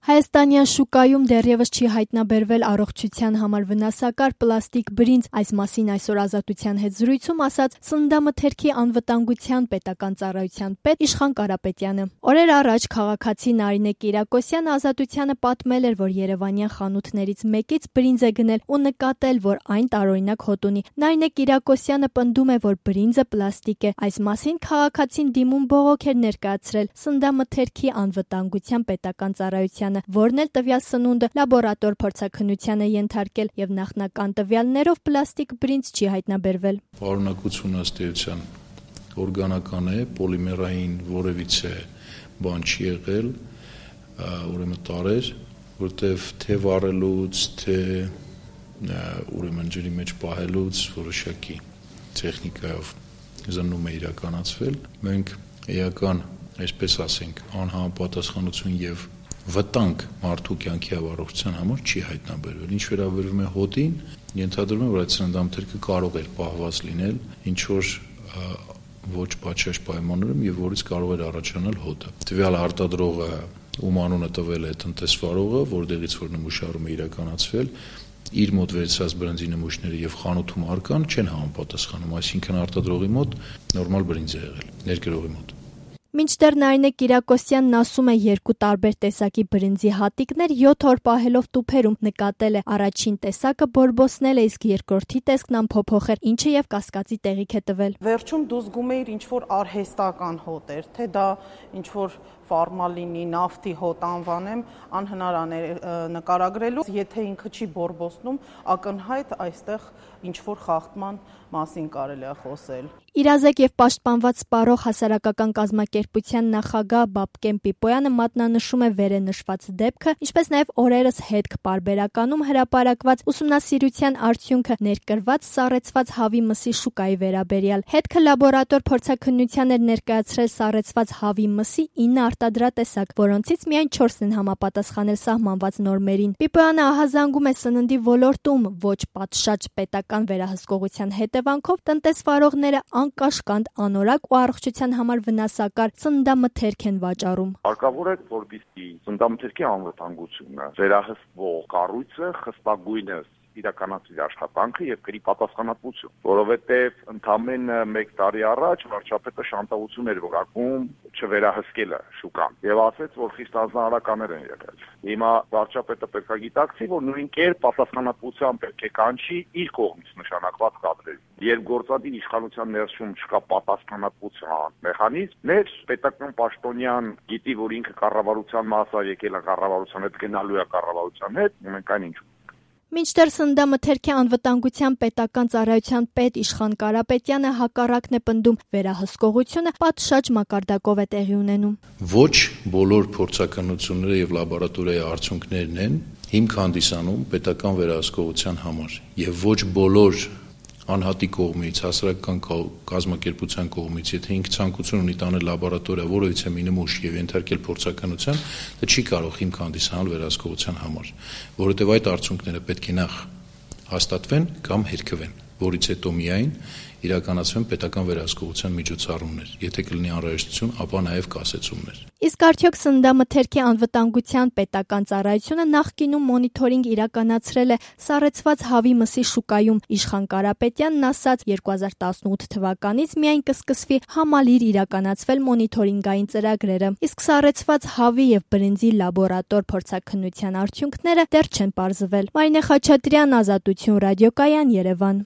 Հայաստանյան շուկայում դեռևս չի հայտնաբերվել առողջության համար վնասակար պլաստիկ բրինձ, այս մասին այսօր Ազատության հետ զրույցում ասաց Սննդամթերքի անվտանգության պետական ծառայության պետ Իշխան Կարապետյանը։ Օրեր առաջ քաղաքացի Նարինե Կիրակոսյանը Ազատությանը պատմել էր, որ երևանյան խանութներից մեկից բրինձ է գնել ու նկատել, որ այն տարօրինակ հոտ ունի։ Նարինե Կիրակոսյանը պնդում է, որ բրինձը պլաստիկ է։ Այս մասին քաղաքացին դիմում բողոք էր ներկայացրել Սննդամթերքի անվտանգության պետական ծառայությանը, որն էլ տվյալ սնունդը լաբորատոր փորձաքննության է ենթարկել եւ նախնական տվյալներով պլաստիկ բրինձ չի հայտնաբերվել։ Պարունակությունը ըստ էության օրգանական է, պոլիմերային որևիցե բան չի եղել, ուրեմն տարեր, որտեվ թե վառելուց, թե ուրեմն ջրի մեջ պահելուց որոշակի տեխնիկայով զննում է իրականացվել։ Մենք էական, այսպես ասենք, անհամապատասխանություն եւ վտանգ մարդու կյանքի առողջության համար չի հայտնաբերվել։ Ինչ վերաբերում է հոտին, ենթադրում եմ, որ այդ սննդամթերքը կարող էր պահված լինել ինչ որ ոչ պատշաճ պայմաններում եւ որից կարող էր առաջանալ հոտը։ Տվյալ արտադրողը, ում անունը տվել է տնտեսվարողը, որտեղից որ նմուշարումը իրականացվել, իր մոտ վերցած բրինձի նմուշները եւ խանութում արկան չեն համապատասխանում, այսինքն արտադրողի մոտ նորմալ բրինձ է եղել, ներկրողի մոտ։ Մինչդեռ Նարինե Կիրակոսյանն ասում է, երկու տարբեր տեսակի բրինձի հատիկներ 7 օր պահելով տուփերում նկատել է առաջին տեսակը բորբոսնել է, իսկ երկրորդի տեսքն անփոփոխ էր, ինչը եւ կասկածի տեղիք է տվել։ Վերջում դու զգում էիր ինչ որ արհեստական հոտ էր, թե դա ինչ որ ֆորմալինի, նավթի հոտ անվանեմ, անհնար է նկարագրելու, եթե ինքը չի բորբոսնում, ակնհայտ այստեղ ինչ որ խախտման մասին կարելի է խոսել։ Իրազեկ եւ պաշտպանված սպառող հասարակական կազմակերպության նախագահ Բաբկեն Պիպոյանը մատնանշում է վերը նշված դեպքը, ինչպես նաեւ օրերս հետք պարբերականում հրապարակված ուսումնասիրության արդյունքը ներկրված սառեցված հավի մսի շուկայի վերաբերյալ։ Հետքը լաբորատոր փորձաքննության էր ներկայացրել սառեցված հավի մսի 9 արտադրատեսակ, որոնցից միայն 4-ն են համապատասխանել սահմանված նորմերին։ Պիպոյանը ահազանգում է սննդի ոլորտում ոչ պատշաճ պետական վերահսկողության հետևանքով տնտեսվարողները անկաշկանդ, անորակ ու առողջության համար վնասակար սննդամթերք են վաճառում։ Հարկավոր է, որպեսզի սննդամթերքի անվտանգությունը վերահսկվող կառույցը խստագույնս իրականացի աշխատանքը եւ կրի պատասխանատվություն, որովհետեւ ընդամենը 1 տարի առաջ վարչապետը շանտավորություն էր որակում չվերահսկելը շուկան եւ ասաց, որ խիստ անձնարարականներ են եղել։ Հիմա վարչապետը պետք է գիտակցի, որ նույն կերպ պատասխանատվության պետք է կանչի իր կողմից նշանակված կադրերին։ Երբ գործադիր իշխանության ներսում չկա պատասխանատվության մեխանիզմ, մեր պետական պաշտոնյան գիտի, որ ինքը կառավարության մաս է, եկել է կառավարության հետ, գնալու է կառավարության հետ, մենք այնինչ Մինչդեռ Սննդամթերքի անվտանգության պետական ծառայության պետ Իշխան Կարապետյանը հակառակն է պնդում, վերահսկողությունը պատշաճ մակարդակով է տեղի ունենում։ Ոչ բոլոր փորձաքննությունները եւ լաբորատորիայի արդյունքներն են հիմք հանդիսանում պետական վերահսկողության համար եւ ոչ բոլոր անհատի կողմից, հասարակական կազմակերպության կողմից, եթե ինքը ցանկություն ունի տանել լաբորատորիա որևիցե մի նմուշ եւ ենթարկել փորձաքննության, դա չի կարող հիմք հանդիսանալ վերահսկողության համար, որովհետեւ այդ արդյունքները պետք է նախ հաստատվեն կամ հերքվեն, որից հետո միայն իրականացվեն պետական վերահսկողության միջոցառումներ, եթե կլինի անհրաժեշտություն, ապա նաև կասեցումներ։ Իսկ արդյոք Սննդամթերքի անվտանգության պետական ծառայությունը նախկինում մոնիթորինգ իրականացրել է սառեցված հավի մսի շուկայում։ Իշխան Կարապետյանն ասաց, 2018 թվականից միայն կսկսվի համալիր իրականացվել մոնիթորինգային ծրագրերը, իսկ սառեցված հավի եւ բրինձի լաբորատոր փորձաքննության արդյունքները դեռ չեն պարզվել։ Մարինե Խաչատրյան, Ազատություն ռադիոկայան, Երևան։